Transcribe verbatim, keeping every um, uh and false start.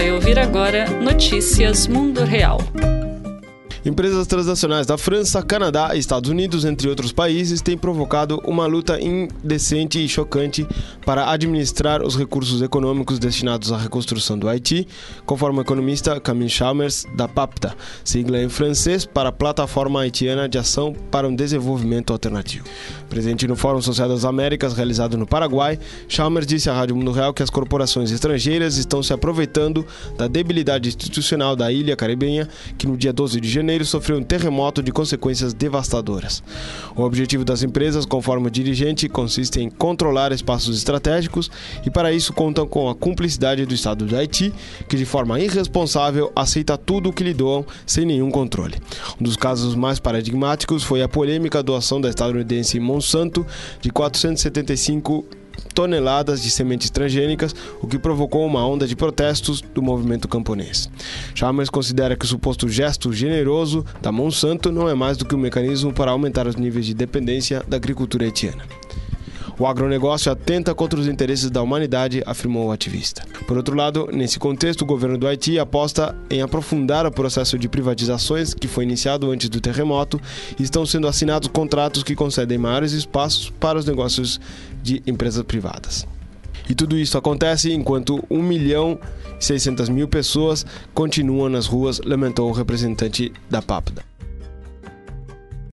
vai ouvir agora Notícias Mundo Real. Empresas transnacionais da França, Canadá e Estados Unidos, entre outros países, têm provocado uma luta indecente e chocante para administrar os recursos econômicos destinados à reconstrução do Haiti, conforme o economista Camille Chalmers, da PAPTA, sigla em francês para a Plataforma Haitiana de Ação para um Desenvolvimento Alternativo. Presente no Fórum Social das Américas, realizado no Paraguai, Chalmers disse à Rádio Mundo Real que as corporações estrangeiras estão se aproveitando da debilidade institucional da ilha caribenha, que no dia doze de janeiro sofreu um terremoto de consequências devastadoras. O objetivo das empresas, conforme o dirigente, consiste em controlar espaços estratégicos e para isso contam com a cumplicidade do Estado do Haiti, que de forma irresponsável aceita tudo o que lhe doam sem nenhum controle. Um dos casos mais paradigmáticos foi a polêmica doação da estadunidense Monsanto de quatrocentos e setenta e cinco toneladas de sementes transgênicas, o que provocou uma onda de protestos do movimento camponês. Chalmers considera que o suposto gesto generoso da Monsanto não é mais do que um mecanismo para aumentar os níveis de dependência da agricultura haitiana. O agronegócio atenta contra os interesses da humanidade, afirmou o ativista. Por outro lado, nesse contexto, o governo do Haiti aposta em aprofundar o processo de privatizações que foi iniciado antes do terremoto e estão sendo assinados contratos que concedem maiores espaços para os negócios de empresas privadas. E tudo isso acontece enquanto um milhão e seiscentas mil pessoas continuam nas ruas, lamentou o representante da PAPTA.